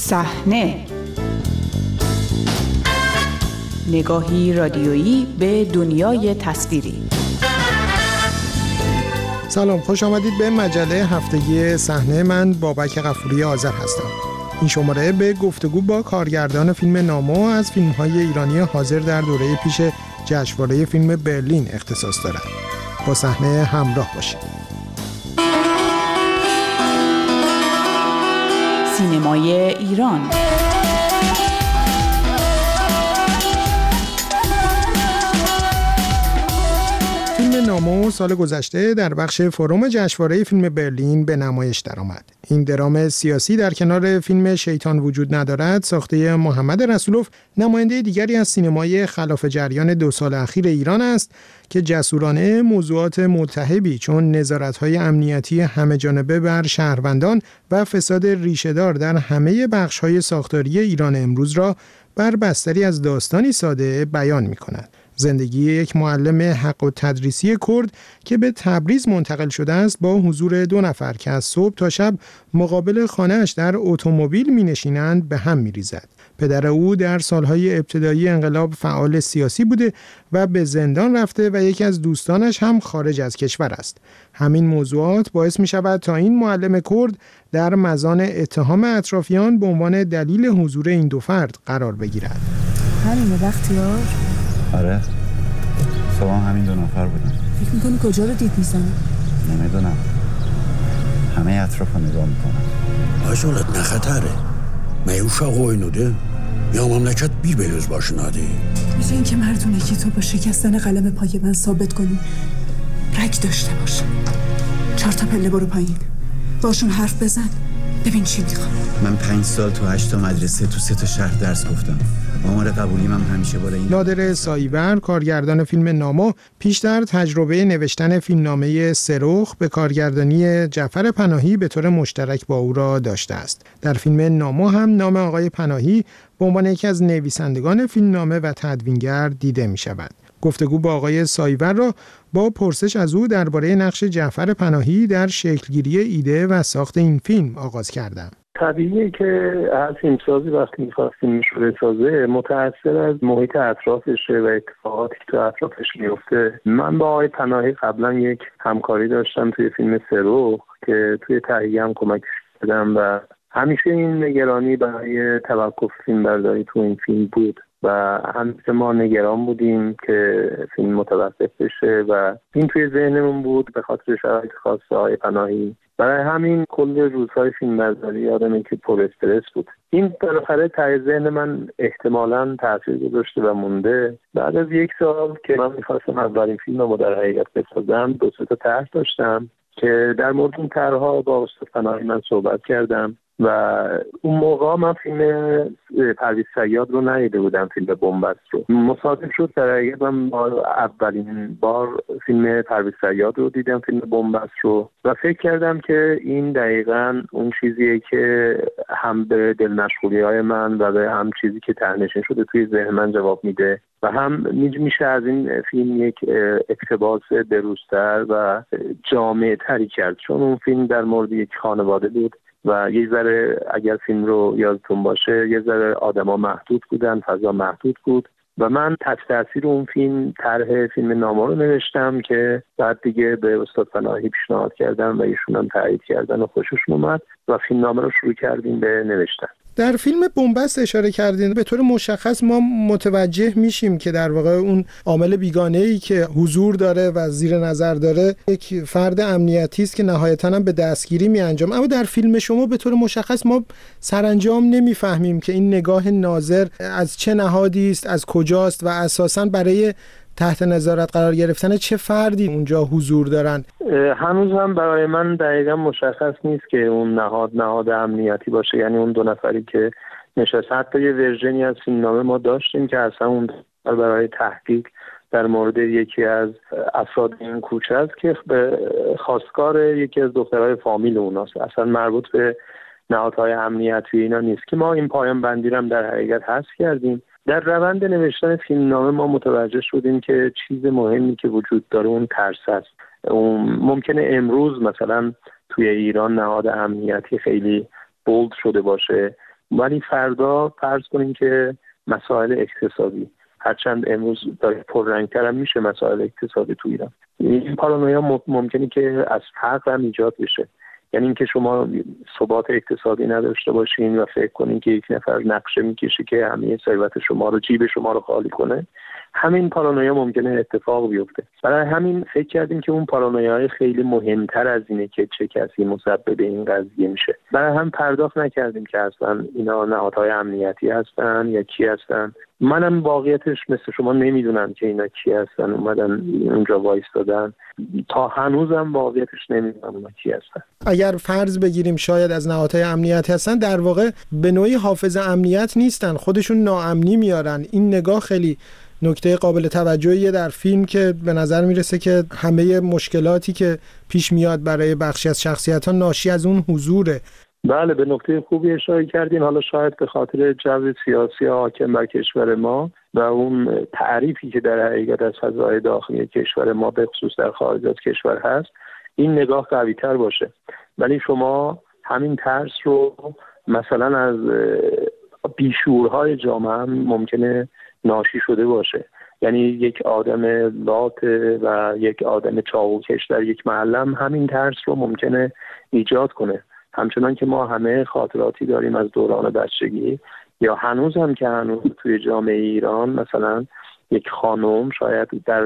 صحنه، نگاهی رادیویی به دنیای تصویری. سلام، خوش آمدید به مجله هفتگی صحنه. من بابک غفوری آذر هستم. این شماره به گفتگو با کارگردان فیلم نامو از فیلم‌های ایرانی حاضر در دوره پیش جشنواره فیلم برلین اختصاص دارد. با صحنه همراه باشید. سینمای ایران. فیلم نامو سال گذشته در بخش فروم جشنواره فیلم برلین به نمایش درآمد. این درام سیاسی در کنار فیلم شیطان وجود ندارد ساخته محمد رسولوف نماینده دیگری از سینمای خلاف جریان 2 سال اخیر ایران است که جسورانه موضوعات ملتهبی چون نظارت‌های امنیتی همه‌جانبه بر شهروندان و فساد ریشه‌دار در همه بخش‌های ساختاری ایران امروز را بر بستری از داستانی ساده بیان می‌کند. زندگی یک معلم حق و تدریسی کرد که به تبریز منتقل شده است با حضور 2 نفر که از صبح تا شب مقابل خانه‌اش در اتومبیل می‌نشینند به هم می‌ریزد. پدر او در سالهای ابتدایی انقلاب فعال سیاسی بوده و به زندان رفته و یکی از دوستانش هم خارج از کشور است. همین موضوعات باعث می‌شود تا این معلم کرد در مزان اتهام اطرافیان به عنوان دلیل حضور این 2 فرد قرار بگیرد. همینه بختیار؟ آره، صبح همین 2 نفر بودن. فکر میکنی کجا رو دید میزنم؟ نمیدونم، همه اطراف رو نگاه میکنم. Aşolat ne xətəri? Mən uşaq oyunudur. Ya məmləkət bir belöz başınadır. میشه این که مردونگی تو با شکستن قلم پای من ثابت کنی رگ داشته باشه. 4 تا پله برو پایین، باشون حرف بزن ببین چی میخوام. من 5 سال تو 8 تا مدرسه تو 3 تا شهر درس گفتم. آمار قبولی من همیشه بالا این. نادر سایور کارگردان فیلم نامو پیشتر تجربه نوشتن فیلمنامه سرخ به کارگردانی جعفر پناهی به طور مشترک با او را داشته است. در فیلم نامو هم نام آقای پناهی به عنوان یکی از نویسندگان فیلمنامه و تدوینگر دیده می شود. گفتگو با آقای سایور را با پرسش از او درباره نقش جعفر پناهی در شکلگیری ایده و ساخت این فیلم آغاز کردم. طبیعیه که هر فیلمسازی وقتی میخواد فیلمش رو بسازه متأثر از محیط اطرافشه و اتفاقاتی که تو اطرافش میفته. من با آقای پناهی قبلا یک همکاری داشتم توی فیلم سرخ که توی تهیه هم کمکش کردم و همیشه این نگرانی برای توقف فیلمبرداری تو این فیلم بود و همیشه ما نگران بودیم که فیلم متوقف بشه و این توی ذهنمون بود به خاطر شرایط خاص آقای پناهی. برای همین کل روزهای فیلمبرداری یادمه که پر استرس بود. این بالاخره ته ذهن من احتمالاً تاثیر گذاشته و مونده. بعد از 1 سال که من می‌خواستم اولین فیلممو در حقیقت بسازم 2 تا طرح داشتم که در مورد اون طرح‌ها با استاد پناهی من صحبت کردم و اون موقع من فیلم پرویز صیاد رو ندیده بودم، فیلم بنبست رو. مصادف شد در حقیقت من اولین بار فیلم پرویز صیاد رو دیدم، فیلم بنبست رو، و فکر کردم که این دقیقاً اون چیزیه که هم به دلمشغولی‌های من و به هم چیزی که ته‌نشین شده توی ذهن من جواب میده و هم میشه از این فیلم یک اقتباس بروزتر و جامع‌تری کرد، چون اون فیلم در مورد یک خانواده بود و یه ذره اگر فیلم رو یادتون باشه یه ذره آدما محدود بودن، فضا محدود بود و من تحت تاثیر اون فیلم طرح فیلم نامو رو نوشتم که بعد دیگه به استاد پناهی پیشنهاد کردم و ایشون هم تایید کردن و خوششون اومد و فیلم نامه رو شروع کردیم به نوشتن. در فیلم بنبست اشاره کردین، به طور مشخص ما متوجه میشیم که در واقع اون عامل بیگانه‌ای که حضور داره و زیر نظر داره یک فرد امنیتی است که نهایتاً هم به دستگیری میانجام. اما در فیلم شما به طور مشخص ما سرانجام نمیفهمیم که این نگاه ناظر از چه نهادی است، از کجاست و اساساً برای تحت نظارت قرار گرفتن چه فردی اونجا حضور دارن. هنوز هم برای من دقیقا مشخص نیست که اون نهاد امنیتی باشه، یعنی اون 2 نفری که نشست. حتی یه ورژنی از فیلمنامه ما داشتیم که اصلا اون برای تحقیق در مورد یکی از افراد این کوچه است که به خواستگار یکی از دخترهای فامیل اوناست، اصلا مربوط به نهادهای امنیتی اینا نیست، که ما این پایان بندی رو هم در حقیقت حذف کردیم. در روند نوشتن فیلمنامه ما متوجه شدیم که چیز مهمی که وجود داره اون ترس است. ممکنه امروز مثلا توی ایران نهاد امنیتی خیلی بولد شده باشه ولی فردا فرض کنیم که مسائل اقتصادی، هرچند امروز داره پررنگ‌تر هم میشه مسائل اقتصادی تو ایران، این پارانویا ممکنه که از فقر هم ایجاد بشه. یعنی اینکه شما ثبات اقتصادی نداشته باشین و فکر کنین که یک نفر نقشه میکشه که همه ثروت شما رو، جیب شما رو خالی کنه، همین پارانویا ممکنه اتفاق بیفته. برای همین فکر کردیم که اون پارانویای خیلی مهمتر از اینه که چه کسی مسبب این قضیه میشه. برای هم پرداخت نکردیم که اصلا اینا نهادهای امنیتی هستن یا کی هستن. منم واقعیتش مثل شما نمیدونم که اینا کی هستن، اومدن اونجا وایستادن، تا هنوزم واقعیتش نمیدونم اونا کی هستن. اگر فرض بگیریم شاید از نهادهای امنیت هستن، در واقع به نوعی حافظ امنیت نیستن، خودشون ناامنی میارن. این نگاه خیلی نکته قابل توجهیه در فیلم که به نظر میرسه که همه مشکلاتی که پیش میاد برای بخشی از شخصیت‌ها ناشی از اون حضوره. بله، به نکته خوبی اشاره کردین. حالا شاید به خاطر جو سیاسی حاکم بر کشور ما و اون تعریفی که در حقیقت از فضای داخلی کشور ما به خصوص در خارج از کشور هست، این نگاه قوی‌تر باشه. ولی شما همین ترس رو مثلا از بیشعورهای جامعه هم ممکنه ناشی شده باشه. یعنی یک آدم لات و یک آدم چاقوکش در یک محله همین ترس رو ممکنه ایجاد کنه. همچنان که ما همه خاطراتی داریم از دوران بچگی، یا هنوز هم که هنوز توی جامعه ایران مثلا یک خانم شاید در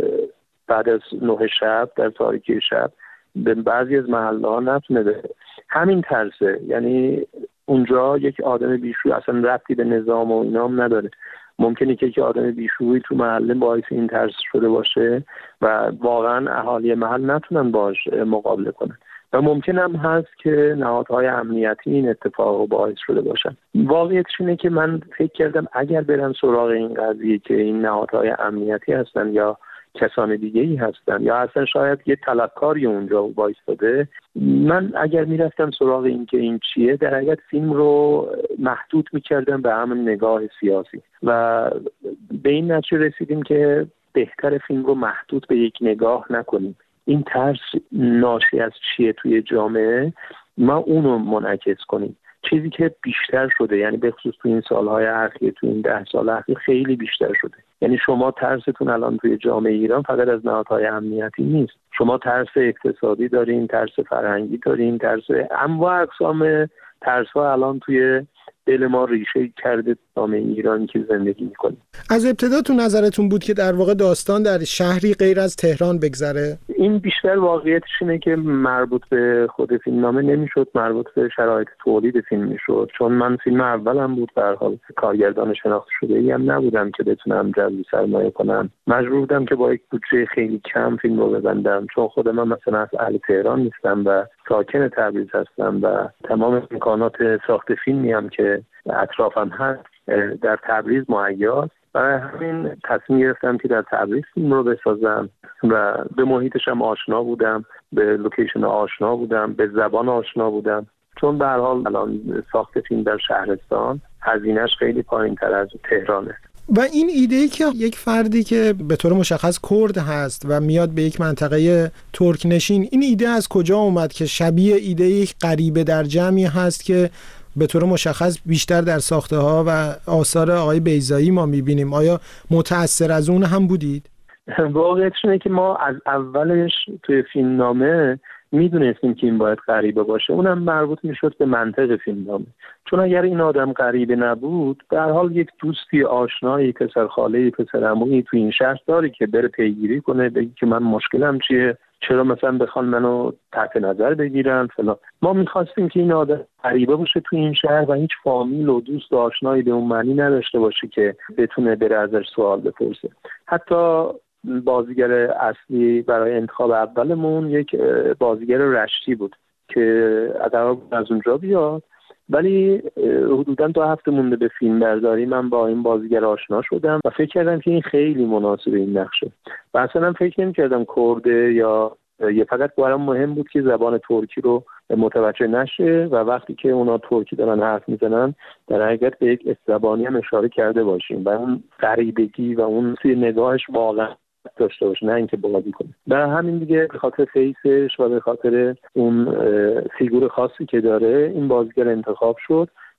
بعد از 9 شب در تاریکی شب به بعضی از محله ها نتونه بره. همین ترسه. یعنی اونجا یک آدم بیشوری اصلا ربطی به نظام و اینا هم نداره. ممکنه که یک آدم بیشوری تو محله باعث این ترس شده باشه و واقعا اهالی محل نتونن باش مقابله کنن. و ممکن هم هست که نهادهای امنیتی این اتفاق رو باعث شده باشن. واقعیتش اینه که من فکر کردم اگر برن سراغ این قضیه که این نهادهای امنیتی هستن یا کسان دیگه‌ای هستن یا اصلا شاید یه طلبکاری اونجا وایستاده، من اگر میرفتم سراغ این که این چیه، در حقیقت فیلم رو محدود میکردم به همون نگاه سیاسی و به این نتیجه رسیدیم که بهتر فیلم رو محدود به یک نگاه نکنیم. این ترس ناشی از چیه توی جامعه، ما اونو منعکس کنیم. چیزی که بیشتر شده، یعنی به خصوص تو این سالهای اخیر، تو این 10 سال اخیر خیلی بیشتر شده. یعنی شما ترستون الان توی جامعه ایران فقط از نهادهای امنیتی نیست. شما ترس اقتصادی دارین، ترس فرهنگی دارین، ترس انواع اقسام ترس‌ها الان توی دل ما ریشه کرده جامعه ایرانی که زندگی می‌کنیم. از ابتدا تو نظرتون بود که در واقع داستان در شهری غیر از تهران بگذره؟ این بیشتر واقعیتش اینه که مربوط به خود فیلمنامه نمیشد، مربوط به شرایط تولید فیلم میشد. چون من فیلم اولم بود، به هر حال کارگردان شناخته شده‌ای هم نبودم که بتونم جذب سرمایه کنم. مجبور بودم که با یک بودجه خیلی کم فیلم رو ببندم، چون خود من مثلا از اهل تهران نیستم و ساکن تبریز هستم و تمام امکانات ساخت فیلمی هم که اطرافم هست در تبریز مهیاست. برای همین تصمیم گرفتم که در تبریز فیلم رو بسازم و به محیطش هم آشنا بودم، به لوکیشن آشنا بودم، به زبان آشنا بودم. چون به هر حال الان ساخت فیلم در شهرستان هزینه‌اش خیلی پایین‌تر از تهرانه. و این ایده‌ای که یک فردی که به طور مشخص کرد هست و میاد به یک منطقه ترک نشین، این ایده از کجا اومد که شبیه ایده‌ای غریبه در جمعی هست که به طور مشخص بیشتر در ساخته‌ها و آثار آقای بیضایی ما می‌بینیم؟ آیا متأثر از اون هم بودید؟ واقعیتش اینه که ما از اولش توی فیلمنامه میدونستیم که این باید غریبه باشه. اونم مربوط میشد به منطق فیلمنامه. چون اگر این آدم غریبه نبود، به هر حال یک دوستی، آشنایی، پسر خاله‌ای، پسر عمویی تو این شهر داری که بره پیگیری کنه، بگی که من مشکلم چیه، چرا مثلا بخوان منو تحت نظر بگیرن فلان. ما میخواستیم که این آدم غریبه باشه تو این شهر و هیچ فامیل و دوست و آشنایی به اون معنی نداشته باشه که بتونه بره ازش سوال بپرسه. حتی بازیگر اصلی برای انتخاب اولمون یک بازیگر رشتی بود که قرار بود از اونجا بیاد، ولی حدوداً 2 هفته مونده به فیلم برداری من با این بازیگر آشنا شدم و فکر کردم که این خیلی مناسب این نقشه و اصلا فکر نمی‌کردم کرده یا فقط برام مهم بود که زبان ترکی رو متوجه نشه و وقتی که اونا ترکی دارن حرف میزنن در حقیقت به یک زبانی هم اشاره کرده باشیم و اون غریبگی و اون توی نگاهش واقعا داشته باشه، نه اینکه بازی کنه. برای همین دیگه به خاطر فیسش و به خاطر اون فیگور خاصی که داره این بازیگر انتخاب شد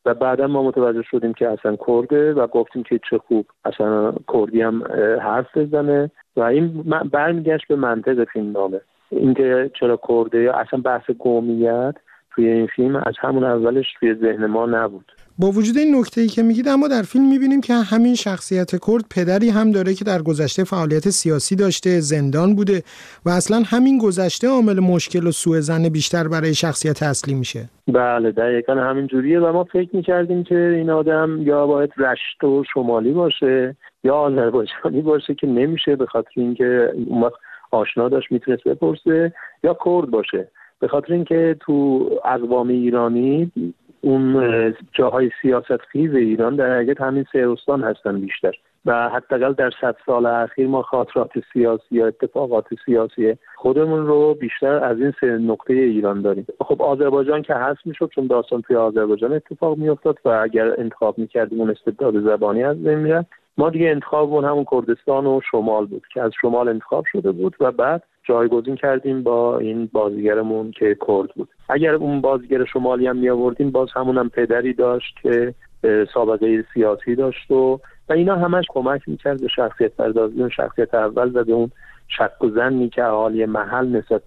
و بعدا ما متوجه شدیم که اصلا کرده و گفتیم که چه خوب اصلا کردی هم حرف بزنه و این برمیگشت به منطق فیلمنامه، اینکه چرا کرده یا اصلا بحث قومیت توی این فیلم از همون اولش توی ذهن ما نبود. با وجود این نکته‌ای که میگید، اما در فیلم میبینیم که همین شخصیت کرد پدری هم داره که در گذشته فعالیت سیاسی داشته، زندان بوده و اصلا همین گذشته عامل مشکل و سوء ظن بیشتر برای شخصیت اصلی میشه. بله دقیقاً همین جوریه و ما فکر میکردیم که این آدم یا باید رشت و شمالی باشه یا آذربایجانی باشه که نمیشه، به خاطر اینکه اون وقت آشنا داشت میتونست بپرسه، یا کرد باشه به خاطر اینکه تو اقوام ایرانی اون جاهای سیاست خیز ایران در حقیقت همین سه استان هستن بیشتر و حداقل در 100 سال اخیر ما خاطرات سیاسی یا اتفاقات سیاسی خودمون رو بیشتر از این سه نقطه ایران داریم. خب آذربایجان که هست میشد چون داستان توی آذربایجان اتفاق میافتاد و اگر انتخاب میکردیم اون استبداد زبانی از بین میرفت. ما دیگه انتخابمون همون کردستان و شمال بود که از شمال انتخاب شده بود و بعد جایگزین کردیم با این بازیگرمون که کرد بود. اگر اون بازیگر شمالی هم میآوردیم باز همون هم پدری داشت که سابقه سیاسی داشت و اینا همش کمک میکرد به شخصیت پردازی اون شخصیت اول و به اون شک و ظنی که اهالی محل نسبت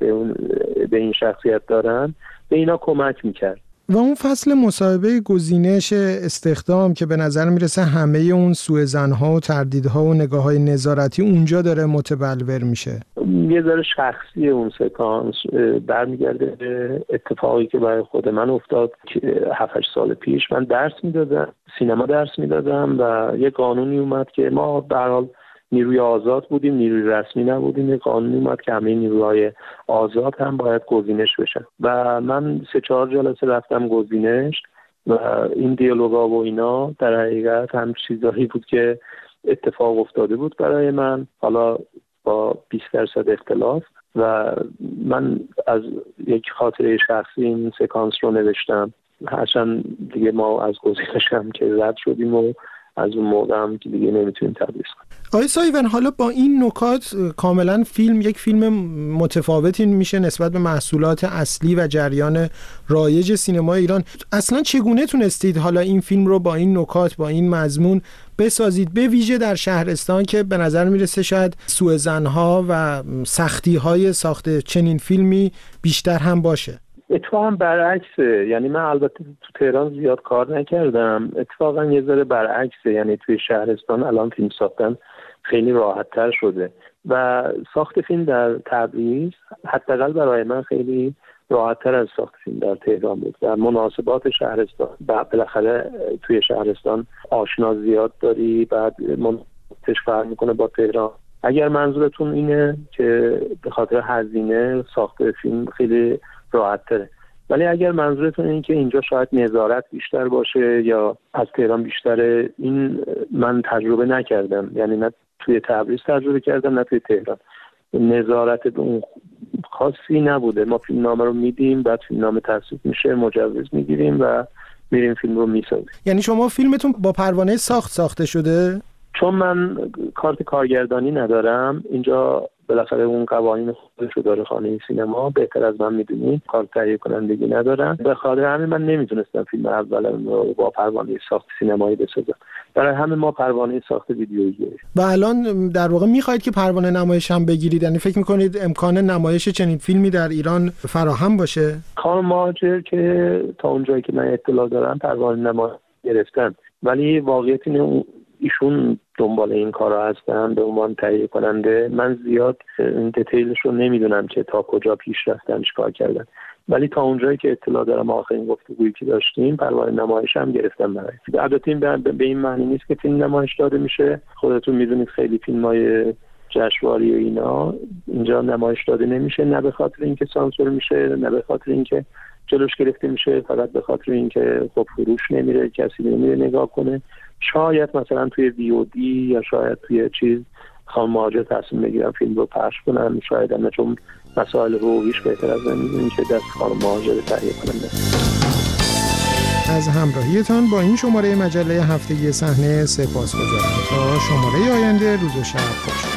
به این شخصیت دارن به اینا کمک میکرد. و اون فصل مصاحبه گزینش استخدام که به نظر میرسه همه اون سوء ظن‌ها و تردیدها و نگاه‌های نظارتی اونجا داره متبلور میشه. یه ذره شخصی اون سکانس برمیگرده به اتفاقی که برای خود من افتاد که 7-8 سال پیش. من درس میدادم، سینما درس میدادم و یه قانونی اومد که ما به هر حال نیروی آزاد بودیم، نیروی رسمی نبودیم. یه قانونی اومد که همه نیروهای آزاد هم باید گزینش بشن و من 3-4 جلسه رفتم گزینش و این دیالوگا و اینا در حقیقت هم چیزایی بود که اتفاق افتاده بود برای من، حالا با 20% اختلاف، و من از یک خاطره شخصی این سکانس رو نوشتم. هرچند دیگه ما از گزینش هم که رد شدیم و از اون موقع هم که دیگه نمیتونیم تدریس کنیم. آقای سایون، حالا با این نکات کاملا فیلم یک فیلم متفاوتی میشه نسبت به محصولات اصلی و جریان رایج سینما ایران. اصلا چگونه تونستید حالا این فیلم رو با این نکات، با این مضمون بسازید، به ویژه در شهرستان که به نظر میرسه شاید سوء ظن‌ها و سختی‌های ساخت چنین فیلمی بیشتر هم باشه؟ اتفاقا برعکسه، یعنی من البته تو تهران زیاد کار نکردم، اتفاقا یه ذره برعکسه، یعنی توی شهرستان الان فیلم ساختن خیلی راحت‌تر شده و ساخت فیلم در تبریز حداقل برای من خیلی راحت‌تر از ساخت فیلم در تهران بود و مناسبات شهرستان بالاخره توی شهرستان آشنا زیاد داری، بعد مناسبتش فرق میکنه با تهران. اگر منظورتون اینه که به خاطر هزینه ساخت فیلم خیلی راحت‌تره، ولی اگر منظورتون اینه که اینجا شاید نظارت بیشتر باشه یا از تهران بیشتره، این من تجربه نکردم، یعنی نه توی تبریز تجربه کردم نه توی تهران. نظارت به اون خاصی نبوده. ما فیلمنامه رو میدیم، بعد فیلمنامه تصویب میشه، مجوز میگیریم و میریم فیلم رو میسازیم. یعنی شما فیلمتون با پروانه ساخته شده؟ چون من کارت کارگردانی ندارم اینجا، بالاخره اون قوانین خودشو داره خانه سینما، بهتر از من میدونی، کارت تهیه کنندگی ندارم، به خاطر همین من نمیتونستم فیلم اولم رو با پروانه ساخت سینمایی بسازم. برای همین ما پروانه ساخت ویدیویی گرفتیم. و الان در واقع میخواید که پروانه نمایش هم بگیرید؟ یعنی فکر میکنید امکان نمایش چنین فیلمی در ایران فراهم باشه؟ خانم مهاجر که تا اونجایی که من اطلاع دارم پروانه نمایش گرفتن، ولی واقعیت اینه ایشون دنبال این کارا هستن به عنوان تهیه کننده. من زیاد این دیتیلش رو نمیدونم که تا کجا پیش رفتن، چیکار کردن، ولی تا اونجایی که اطلاع دارم آخرین گفتگویی که داشتیم پروانه نمایش هم گرفتم برای. البته این به این معنی نیست که فیلم نمایش داده میشه. خودتون میدونید خیلی فیلم‌های جشنواره و اینا اینجا نمایش داده نمیشه، نه به خاطر اینکه سانسور میشه، نه به خاطر اینکه جلوش گرفته میشه، فقط به خاطر اینکه خب فروش نمیره، کسی نمیره نگاه کنه. شاید مثلا توی VOD یا شاید توی چیز خانم مهاجر تصمیم بگیرن فیلم رو پخش کنن، شاید هم، چون مسائل حقوقیش بهتر از من میدونین که دست خانم مهاجر تهیه کننده. از همراهیتان با این شماره مجله هفتگی صحنه سپاسگزارم. تا شماره آینده روز و شب خوش.